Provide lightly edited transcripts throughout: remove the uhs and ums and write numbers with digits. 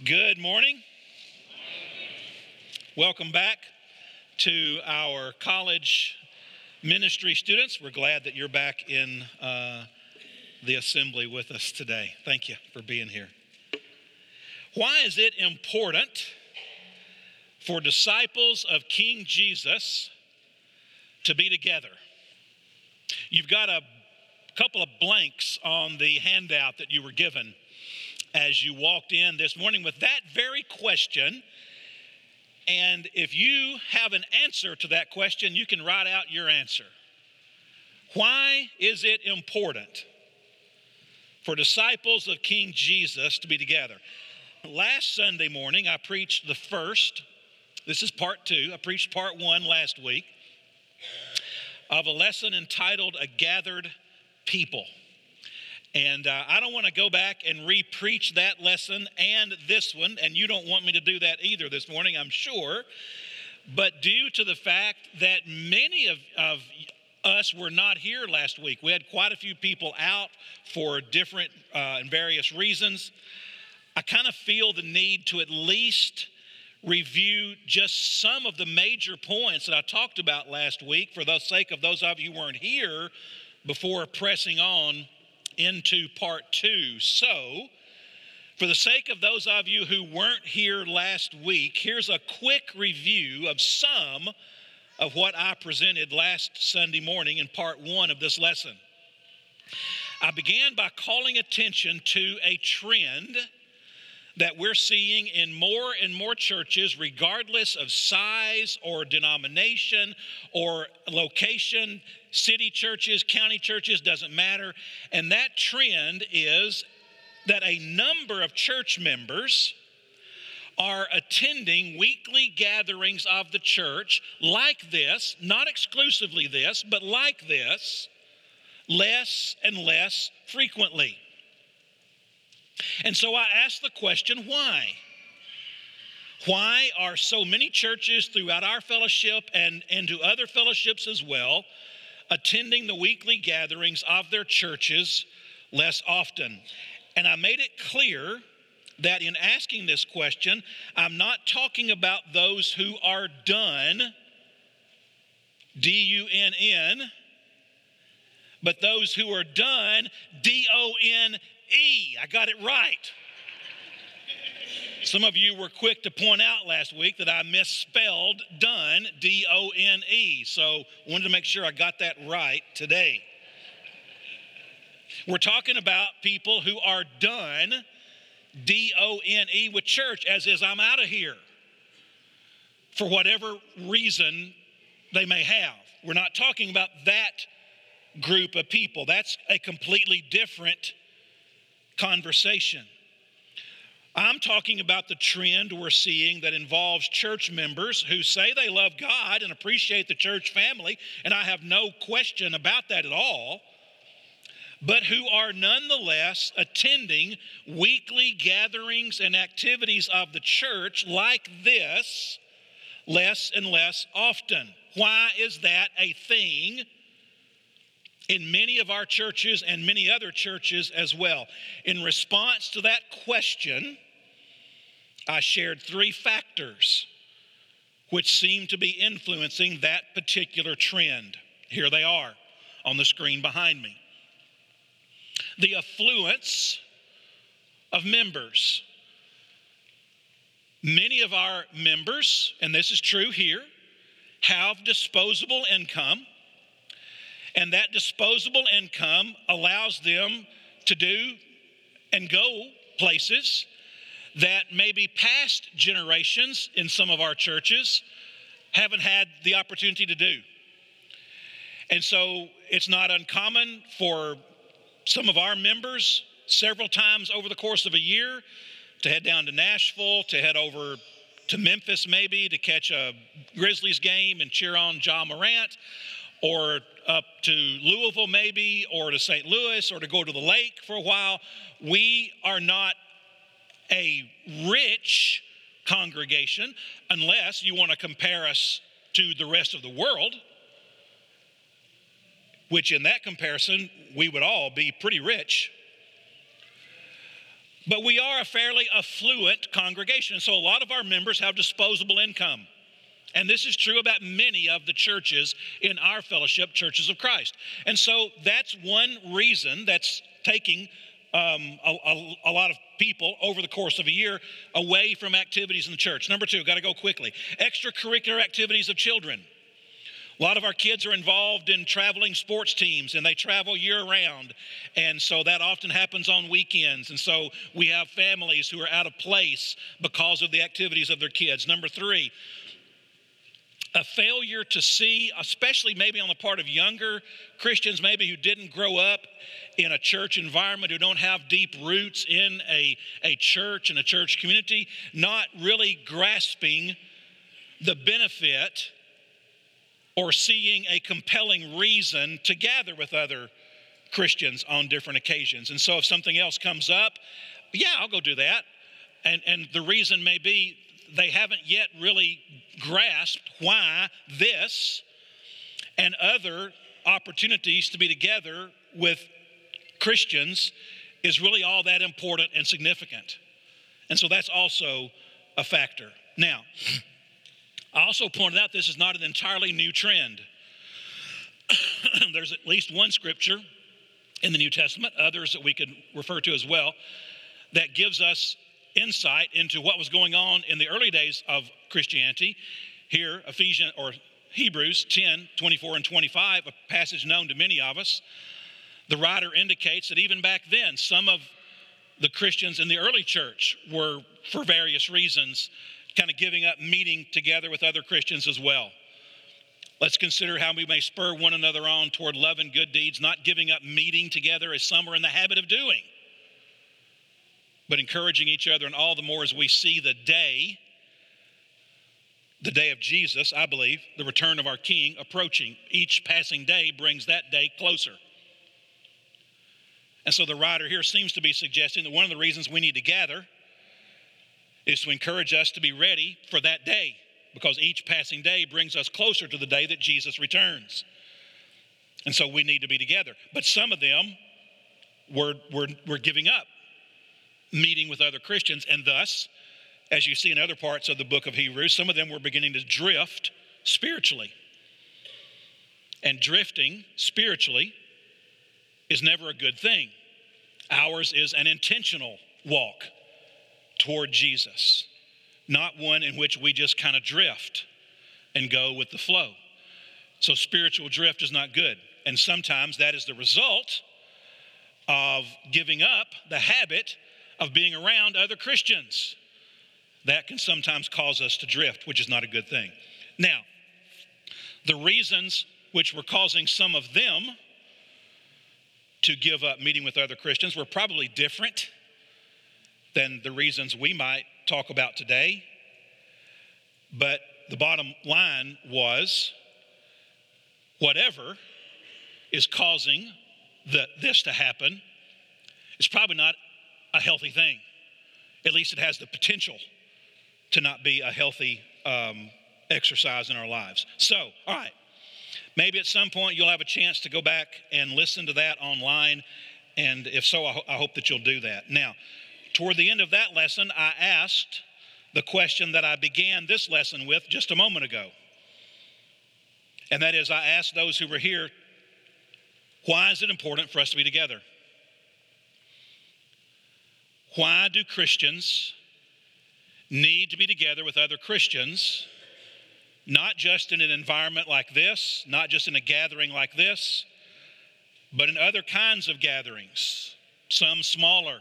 Good morning. Welcome back to our college ministry students. We're glad that you're back in the assembly with us today. Thank you for being here. Why is it important for disciples of King Jesus to be together? You've got a couple of blanks on the handout that you were given as you walked in this morning with that very question. And if you have an answer to that question, you can write out your answer. Why is it important for disciples of King Jesus to be together? Last Sunday morning, I preached the first. This is part 2. I preached part 1 last week of a lesson entitled A Gathered People. And I don't want to go back and re-preach that lesson and this one, and you don't want me to do that either this morning, I'm sure. But due to the fact that many of us were not here last week, we had quite a few people out for different and various reasons, I kind of feel the need to at least review just some of the major points that I talked about last week for the sake of those of you who weren't here before pressing on into part 2. So, for the sake of those of you who weren't here last week, here's a quick review of some of what I presented last Sunday morning in part 1 of this lesson. I began by calling attention to a trend that we're seeing in more and more churches, regardless of size or denomination or location. City churches, county churches, doesn't matter. And that trend is that a number of church members are attending weekly gatherings of the church like this, not exclusively this, but like this, less and less frequently. And so I asked the question, why? Why are so many churches throughout our fellowship and to other fellowships as well attending the weekly gatherings of their churches less often? And I made it clear that in asking this question, I'm not talking about those who are done, D-U-N-N, but those who are done, D-O-N-E. I got it right. Some of you were quick to point out last week that I misspelled done, D-O-N-E. So I wanted to make sure I got that right today. We're talking about people who are done, D-O-N-E, with church, as is I'm out of here for whatever reason they may have. We're not talking about that group of people. That's a completely different conversation. I'm talking about the trend we're seeing that involves church members who say they love God and appreciate the church family, and I have no question about that at all, but who are nonetheless attending weekly gatherings and activities of the church like this less and less often. Why is that a thing in many of our churches and many other churches as well? In response to that question, I shared 3 factors which seem to be influencing that particular trend. Here they are on the screen behind me. The affluence of members. Many of our members, and this is true here, have disposable income. And that disposable income allows them to do and go places that maybe past generations in some of our churches haven't had the opportunity to do. And so it's not uncommon for some of our members several times over the course of a year to head down to Nashville, to head over to Memphis maybe to catch a Grizzlies game and cheer on Ja Morant, or up to Louisville maybe, or to St. Louis, or to go to the lake for a while. We are not a rich congregation unless you want to compare us to the rest of the world, which in that comparison, we would all be pretty rich. But we are a fairly affluent congregation, so a lot of our members have disposable income. And this is true about many of the churches in our fellowship, Churches of Christ. And so that's one reason that's taking a lot of people over the course of a year away from activities in the church. Number two, got to go quickly. Extracurricular activities of children. A lot of our kids are involved in traveling sports teams, and they travel year-round, and so that often happens on weekends. And so we have families who are out of place because of the activities of their kids. Number three, a failure to see, especially maybe on the part of younger Christians, maybe who didn't grow up in a church environment, who don't have deep roots in a church and a church community, not really grasping the benefit or seeing a compelling reason to gather with other Christians on different occasions. And so if something else comes up, yeah, I'll go do that. And the reason may be they haven't yet really grasped why this and other opportunities to be together with Christians is really all that important and significant. And so that's also a factor. Now, I also pointed out this is not an entirely new trend. There's at least one scripture in the New Testament, others that we could refer to as well, that gives us insight into what was going on in the early days of Christianity. Here, Hebrews 10, 24 and 25, a passage known to many of us. The writer indicates that even back then, some of the Christians in the early church were, for various reasons, kind of giving up meeting together with other Christians as well. Let's consider how we may spur one another on toward love and good deeds, not giving up meeting together as some are in the habit of doing, but encouraging each other, and all the more as we see the day of Jesus, I believe, the return of our King approaching. Each passing day brings that day closer. And so the writer here seems to be suggesting that one of the reasons we need to gather is to encourage us to be ready for that day, because each passing day brings us closer to the day that Jesus returns. And so we need to be together. But some of them were giving up meeting with other Christians, and thus, as you see in other parts of the book of Hebrews, some of them were beginning to drift spiritually. And drifting spiritually is never a good thing. Ours is an intentional walk toward Jesus, not one in which we just kind of drift and go with the flow. So spiritual drift is not good. And sometimes that is the result of giving up the habit of being around other Christians. That can sometimes cause us to drift, which is not a good thing. Now, the reasons which were causing some of them to give up meeting with other Christians were probably different than the reasons we might talk about today. But the bottom line was, whatever is causing this to happen is probably not a healthy thing. At least it has the potential to not be a healthy exercise in our lives. So, all right, maybe at some point you'll have a chance to go back and listen to that online, and if so, I hope that you'll do that. Now, toward the end of that lesson, I asked the question that I began this lesson with just a moment ago. And that is, I asked those who were here, why is it important for us to be together? Why do Christians need to be together with other Christians, not just in an environment like this, not just in a gathering like this, but in other kinds of gatherings, some smaller,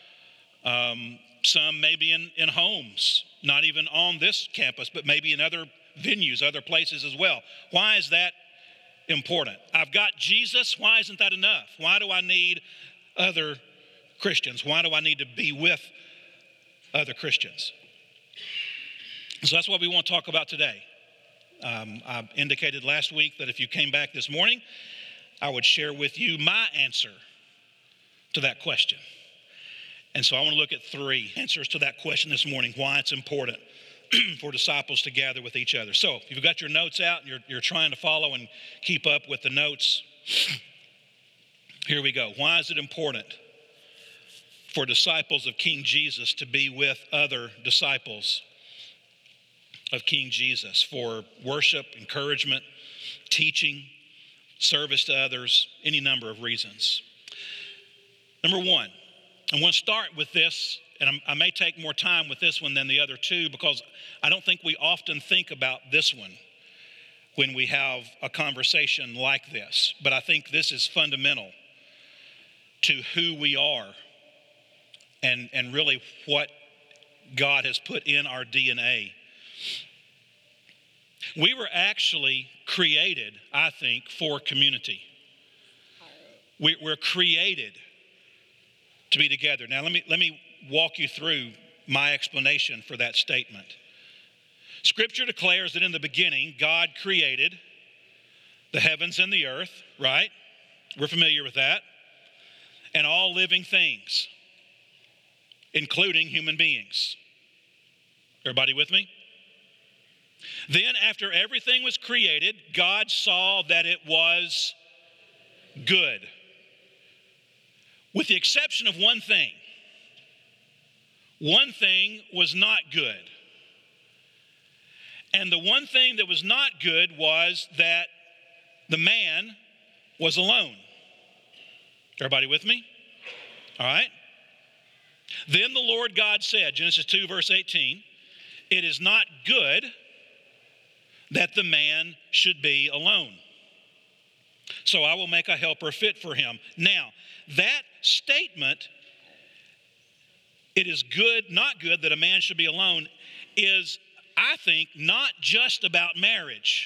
some maybe in homes, not even on this campus, but maybe in other venues, other places as well. Why is that important? I've got Jesus. Why isn't that enough? Why do I need other Christians? Why do I need to be with other Christians? So that's what we want to talk about today. I indicated last week that if you came back this morning, I would share with you my answer to that question. And so I want to look at 3 answers to that question this morning, why it's important for disciples to gather with each other. So if you've got your notes out and you're trying to follow and keep up with the notes, here we go. Why is it important for disciples of King Jesus to be with other disciples of King Jesus for worship, encouragement, teaching, service to others, any number of reasons. Number one, I want to start with this, and I may take more time with this one than the other two because I don't think we often think about this one when we have a conversation like this. But I think this is fundamental to who we are and really what God has put in our DNA. We were actually created, I think, for community. We're created to be together. Now, let me walk you through my explanation for that statement. Scripture declares that in the beginning, God created the heavens and the earth, right? We're familiar with that. And all living things, including human beings. Everybody with me? Then, after everything was created, God saw that it was good. With the exception of one thing. One thing was not good. And the one thing that was not good was that the man was alone. Everybody with me? All right. Then the Lord God said, Genesis 2, verse 18, "It is not good that the man should be alone. So I will make a helper fit for him." Now, that statement, "it is good, not good that a man should be alone," is, I think, not just about marriage.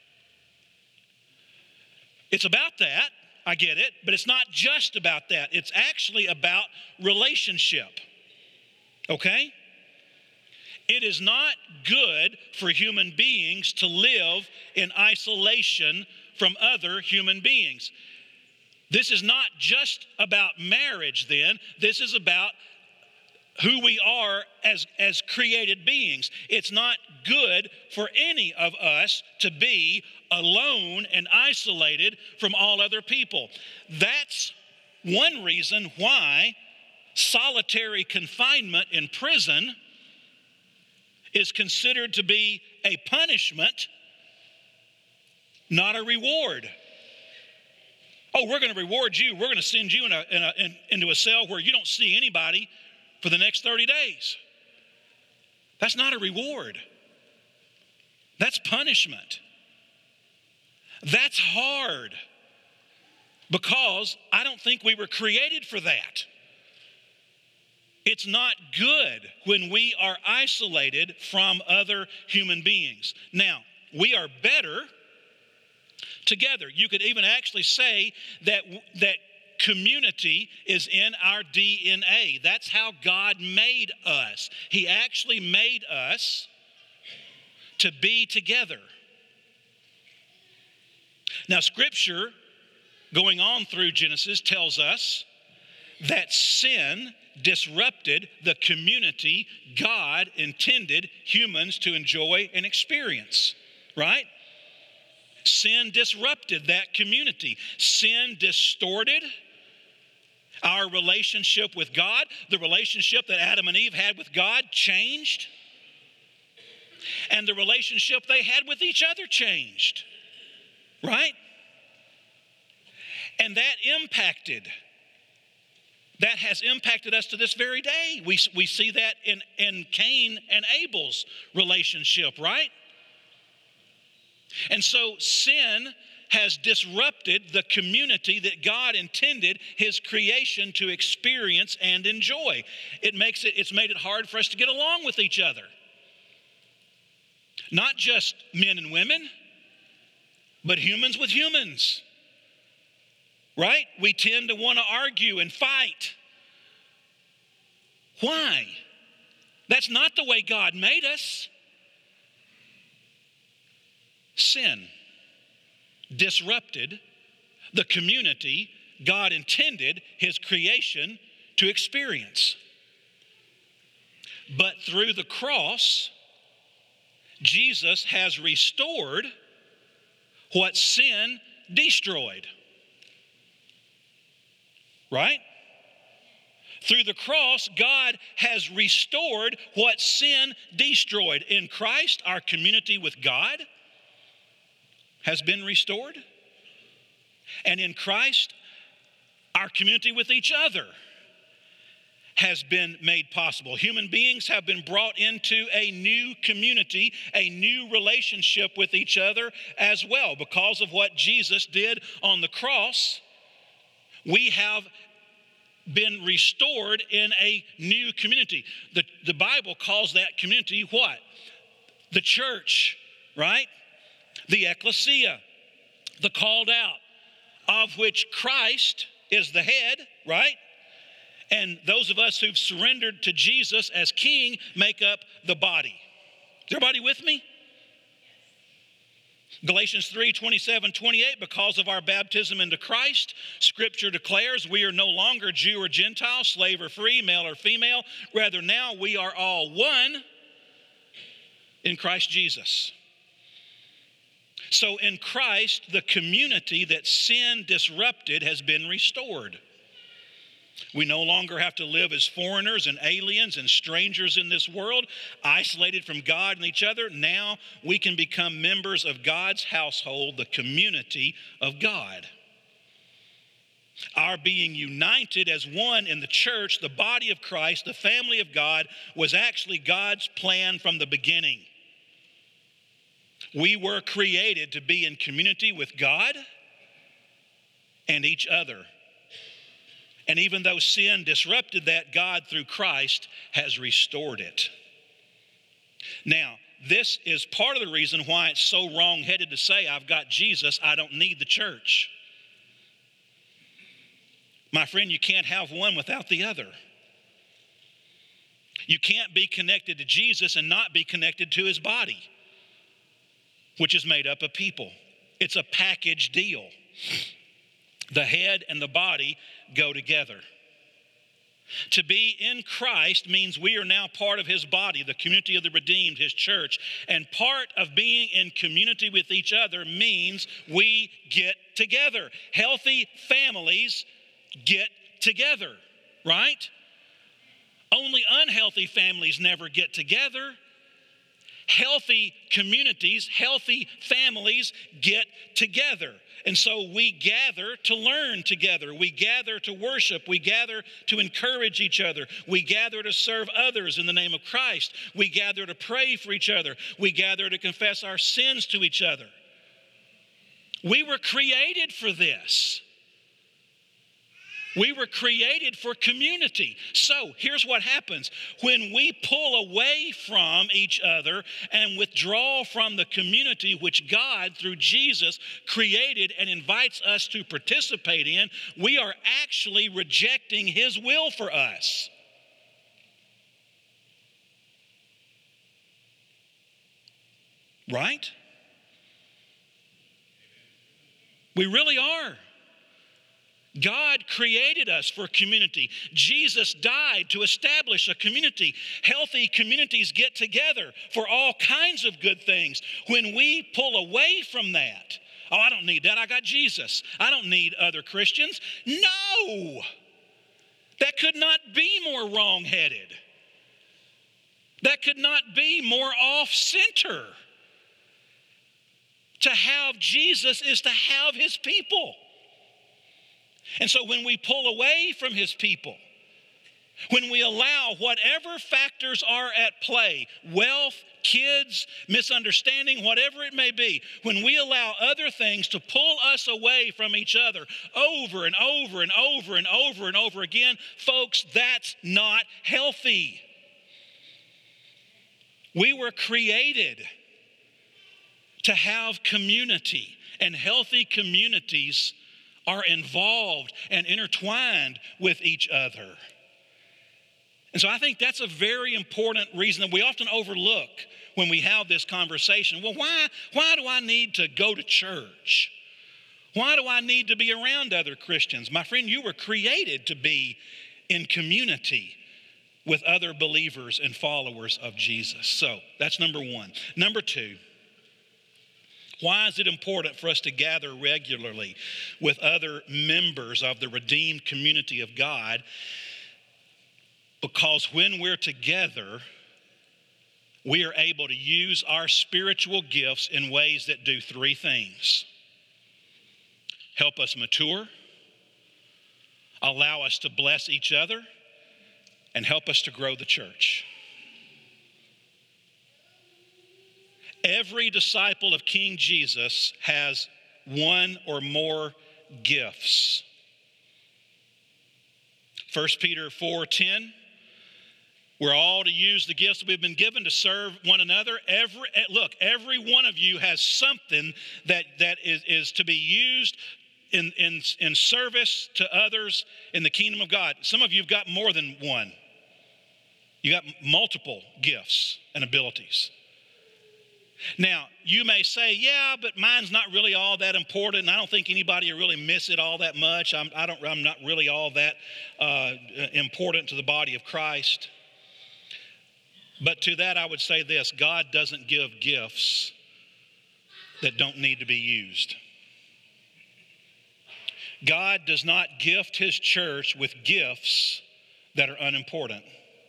It's about that, I get it, but it's not just about that. It's actually about relationship, okay? It is not good for human beings to live in isolation from other human beings. This is not just about marriage then. This is about who we are as created beings. It's not good for any of us to be alone and isolated from all other people. That's one reason why solitary confinement in prison is considered to be a punishment, not a reward. Oh, we're going to reward you. We're going to send you into a cell where you don't see anybody for the next 30 days. That's not a reward. That's punishment. That's hard because I don't think we were created for that. It's not good when we are isolated from other human beings. Now, we are better together. You could even actually say that community is in our DNA. That's how God made us. He actually made us to be together. Now, Scripture, going on through Genesis, tells us that sin disrupted the community God intended humans to enjoy and experience, right? Sin disrupted that community. Sin distorted our relationship with God. The relationship that Adam and Eve had with God changed. And the relationship they had with each other changed, right? And that has impacted us to this very day. We see that in Cain and Abel's relationship, right? And so sin has disrupted the community that God intended His creation to experience and enjoy. It's made it hard for us to get along with each other. Not just men and women, but humans with humans. Right? We tend to want to argue and fight. Why? That's not the way God made us. Sin disrupted the community God intended His creation to experience. But through the cross, Jesus has restored what sin destroyed. Right? Through the cross, God has restored what sin destroyed. In Christ, our community with God has been restored. And in Christ, our community with each other has been made possible. Human beings have been brought into a new community, a new relationship with each other as well. Because of what Jesus did on the cross, we have been restored in a new community. The Bible calls that community what? The church, right? The ecclesia, the called out, of which Christ is the head, right? And those of us who've surrendered to Jesus as King make up the body. Is everybody with me? Galatians 3:27-28, because of our baptism into Christ, Scripture declares we are no longer Jew or Gentile, slave or free, male or female. Rather, now we are all one in Christ Jesus. So in Christ, the community that sin disrupted has been restored. We no longer have to live as foreigners and aliens and strangers in this world, isolated from God and each other. Now we can become members of God's household, the community of God. Our being united as one in the church, the body of Christ, the family of God, was actually God's plan from the beginning. We were created to be in community with God and each other. And even though sin disrupted that, God, through Christ, has restored it. Now, this is part of the reason why it's so wrong-headed to say, I've got Jesus, I don't need the church. My friend, you can't have one without the other. You can't be connected to Jesus and not be connected to his body, which is made up of people. It's a package deal. The head and the body go together. To be in Christ means we are now part of his body, the community of the redeemed, his church. And part of being in community with each other means we get together. Healthy families get together, right? Only unhealthy families never get together. Healthy communities, healthy families get together. And so we gather to learn together. We gather to worship. We gather to encourage each other. We gather to serve others in the name of Christ. We gather to pray for each other. We gather to confess our sins to each other. We were created for this. We were created for community. So here's what happens. When we pull away from each other and withdraw from the community which God, through Jesus, created and invites us to participate in, we are actually rejecting his will for us. Right? We really are. God created us for community. Jesus died to establish a community. Healthy communities get together for all kinds of good things. When we pull away from that, oh, I don't need that. I got Jesus. I don't need other Christians. No! That could not be more wrong-headed. That could not be more off-center. To have Jesus is to have his people. And so when we pull away from his people, when we allow whatever factors are at play, wealth, kids, misunderstanding, whatever it may be, when we allow other things to pull us away from each other over and over and over and over and over again, folks, that's not healthy. We were created to have community, and healthy communities are involved and intertwined with each other. And so I think that's a very important reason that we often overlook when we have this conversation. Well, why do I need to go to church? Why do I need to be around other Christians? My friend, you were created to be in community with other believers and followers of Jesus. So that's number one. Number two, why is it important for us to gather regularly with other members of the redeemed community of God? Because when we're together, we are able to use our spiritual gifts in ways that do three things: help us mature, allow us to bless each other, and help us to grow the church. Every disciple of King Jesus has one or more gifts. 1 Peter 4:10, we're all to use the gifts that we've been given to serve one another. Every one of you has something that is to be used in service to others in the kingdom of God. Some of you have got more than one. You got multiple gifts and abilities. Now, you may say, yeah, but mine's not really all that important, and I don't think anybody will really miss it all that much. I'm not really all that important to the body of Christ. But to that, I would say this: God doesn't give gifts that don't need to be used. God does not gift His church with gifts that are unimportant.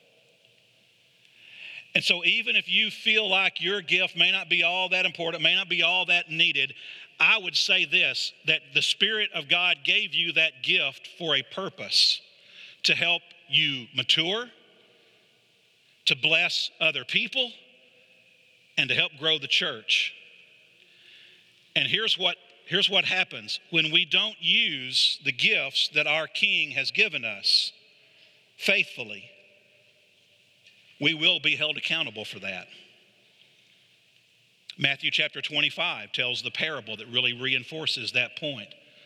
And so even if you feel like your gift may not be all that important, may not be all that needed, I would say this, that the Spirit of God gave you that gift for a purpose: to help you mature, to bless other people, and to help grow the church. And here's what happens when we don't use the gifts that our King has given us faithfully. We will be held accountable for that. Matthew chapter 25 tells the parable that really reinforces that point.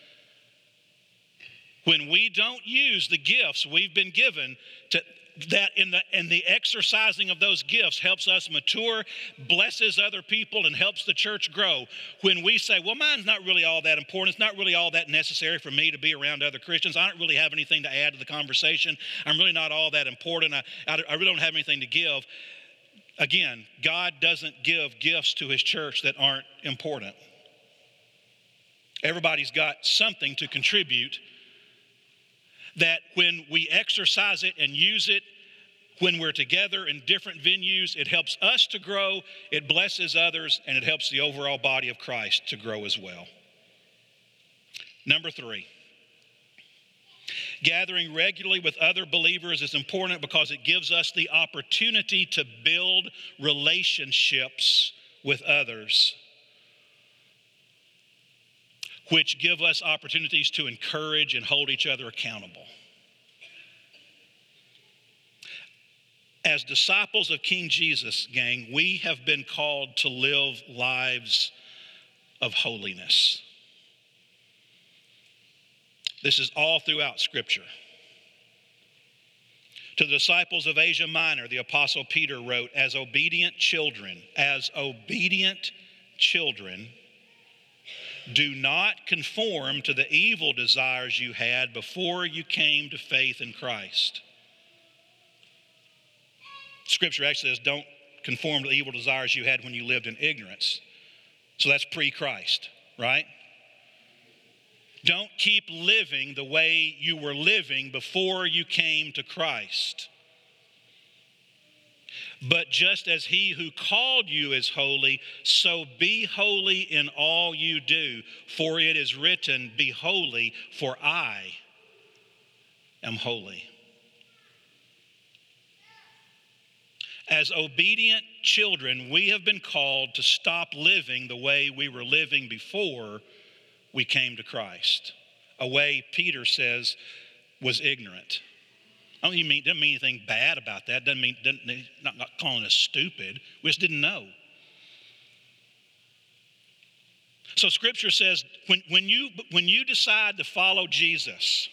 When we don't use the gifts we've been given, and the exercising of those gifts helps us mature, blesses other people, and helps the church grow. When we say, well, mine's not really all that important, it's not really all that necessary for me to be around other Christians, I don't really have anything to add to the conversation, I'm really not all that important, I really don't have anything to give. Again, God doesn't give gifts to His church that aren't important. Everybody's got something to contribute that when we exercise it and use it, when we're together in different venues, it helps us to grow, it blesses others, and it helps the overall body of Christ to grow as well. Number 3, gathering regularly with other believers is important because it gives us the opportunity to build relationships with others, which give us opportunities to encourage and hold each other accountable. As disciples of King Jesus, gang, we have been called to live lives of holiness. This is all throughout Scripture. To the disciples of Asia Minor, the Apostle Peter wrote, as obedient children, do not conform to the evil desires you had before you came to faith in Christ. Scripture actually says, don't conform to the evil desires you had when you lived in ignorance. So that's pre-Christ, right? Don't keep living the way you were living before you came to Christ. But just as He who called you is holy, so be holy in all you do. For it is written, be holy, for I am holy. As obedient children, we have been called to stop living the way we were living before we came to Christ. A way, Peter says, was ignorant. Doesn't mean anything bad about that. Not calling us stupid. We just didn't know. So Scripture says, when you decide to follow Jesus,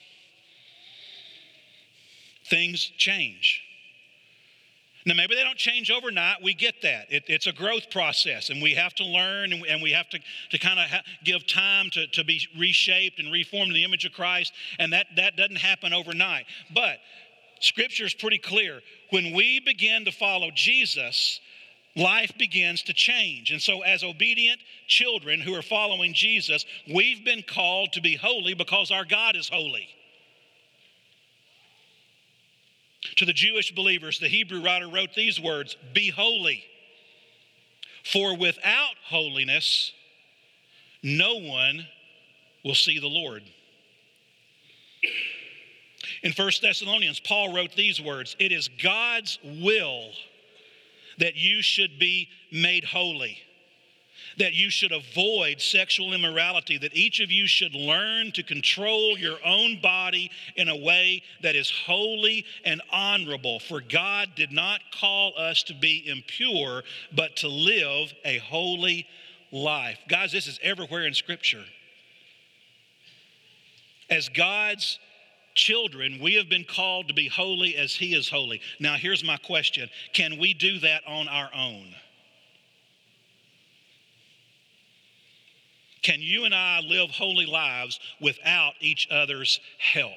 things change. Now, maybe they don't change overnight. We get that. It's a growth process, and we have to learn, and we have to kind of give time to be reshaped and reformed in the image of Christ, and that doesn't happen overnight. But Scripture is pretty clear. When we begin to follow Jesus, life begins to change. And so as obedient children who are following Jesus, we've been called to be holy because our God is holy. To the Jewish believers, the Hebrew writer wrote these words, "Be holy, for without holiness, no one will see the Lord." In 1 Thessalonians, Paul wrote these words, "It is God's will that you should be made holy, that you should avoid sexual immorality, that each of you should learn to control your own body in a way that is holy and honorable. For God did not call us to be impure, but to live a holy life." Guys, this is everywhere in Scripture. As God's children, we have been called to be holy as He is holy. Now, here's my question. Can we do that on our own? Can you and I live holy lives without each other's help?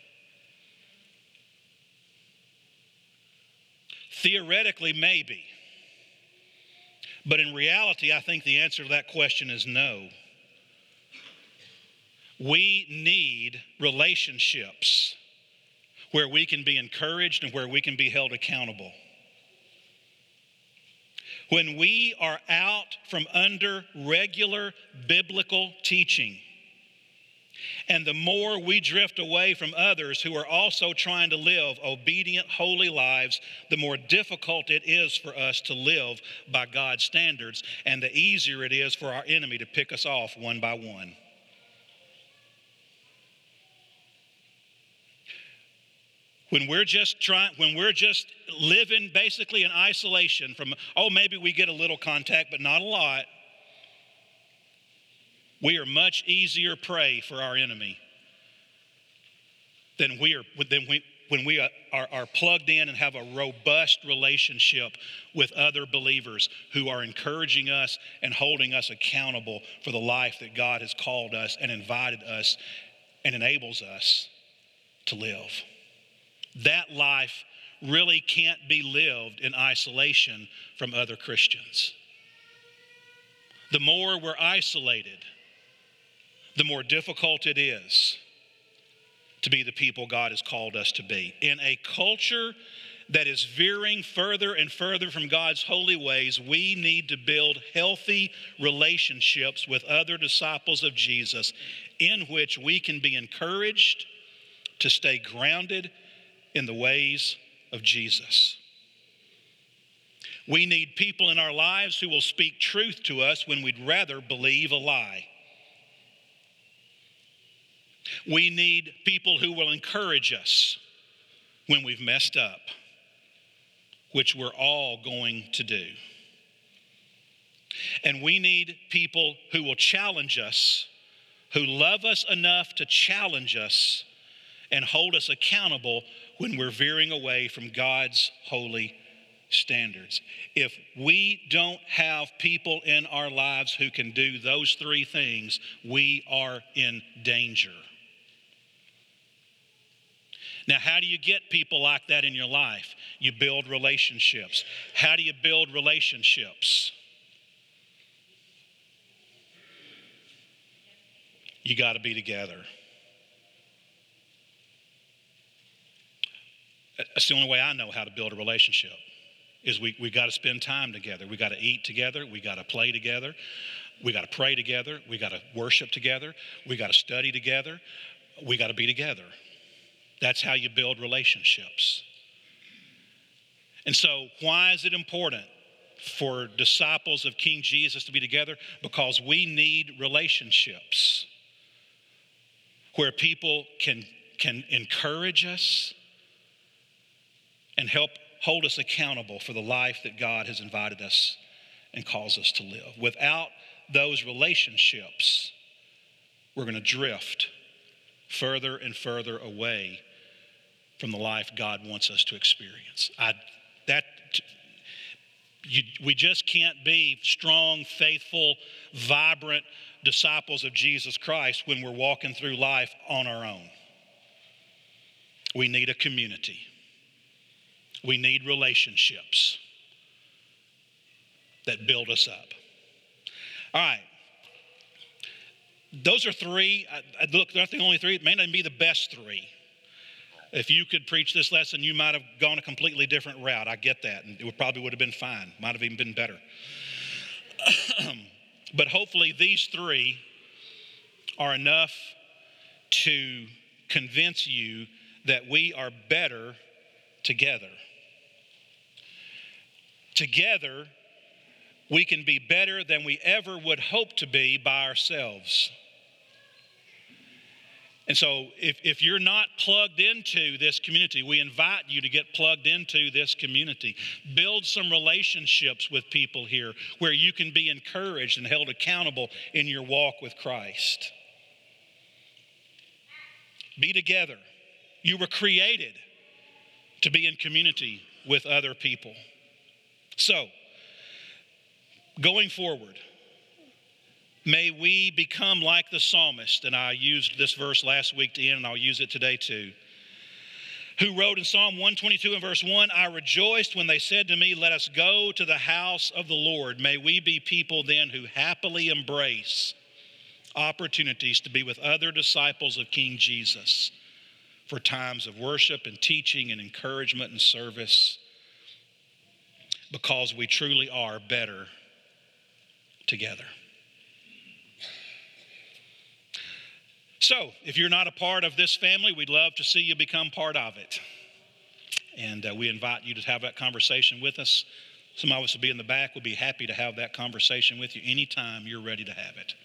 Theoretically, maybe. But in reality, I think the answer to that question is no. We need relationships where we can be encouraged and where we can be held accountable. When we are out from under regular biblical teaching, and the more we drift away from others who are also trying to live obedient, holy lives, the more difficult it is for us to live by God's standards, and the easier it is for our enemy to pick us off one by one. When we're just living basically in isolation from, maybe we get a little contact, but not a lot, we are much easier prey for our enemy than when we are plugged in and have a robust relationship with other believers who are encouraging us and holding us accountable for the life that God has called us and invited us and enables us to live. That life really can't be lived in isolation from other Christians. The more we're isolated, the more difficult it is to be the people God has called us to be. In a culture that is veering further and further from God's holy ways, we need to build healthy relationships with other disciples of Jesus in which we can be encouraged to stay grounded in the ways of Jesus. We need people in our lives who will speak truth to us when we'd rather believe a lie. We need people who will encourage us when we've messed up, which we're all going to do. And we need people who will challenge us, who love us enough to challenge us and hold us accountable when we're veering away from God's holy standards. If we don't have people in our lives who can do those three things, we are in danger. Now, how do you get people like that in your life? You build relationships. How do you build relationships? You got to be together. That's the only way I know how to build a relationship, is we got to spend time together. We got to eat together. We got to play together. We got to pray together. We got to worship together. We got to study together. We got to be together. That's how you build relationships. And so why is it important for disciples of King Jesus to be together? Because we need relationships where people can encourage us and help hold us accountable for the life that God has invited us and calls us to live. Without those relationships, we're going to drift further and further away from the life God wants us to experience. We just can't be strong, faithful, vibrant disciples of Jesus Christ when we're walking through life on our own. We need a community. We need relationships that build us up. All right. Those are three. Look, they're not the only three. It may not be the best three. If you could preach this lesson, you might have gone a completely different route. I get that, and it probably would have been fine. Might have even been better. But hopefully these three are enough to convince you that we are better together. Together, we can be better than we ever would hope to be by ourselves. And so if you're not plugged into this community, we invite you to get plugged into this community. Build some relationships with people here where you can be encouraged and held accountable in your walk with Christ. Be together. You were created to be in community with other people. So, going forward, may we become like the psalmist, and I used this verse last week to end, and I'll use it today too, who wrote in Psalm 122 and verse 1, I rejoiced when they said to me, let us go to the house of the Lord. May we be people then who happily embrace opportunities to be with other disciples of King Jesus for times of worship and teaching and encouragement and service, because we truly are better together. So, if you're not a part of this family, we'd love to see you become part of it. And we invite you to have that conversation with us. Some of us will be in the back. We'll be happy to have that conversation with you anytime you're ready to have it.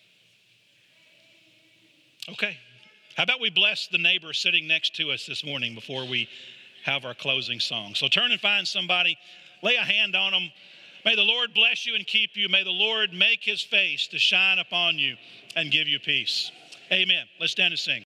Okay. How about we bless the neighbor sitting next to us this morning before we have our closing song? So turn and find somebody. Lay a hand on them. May the Lord bless you and keep you. May the Lord make his face to shine upon you and give you peace. Amen. Let's stand and sing.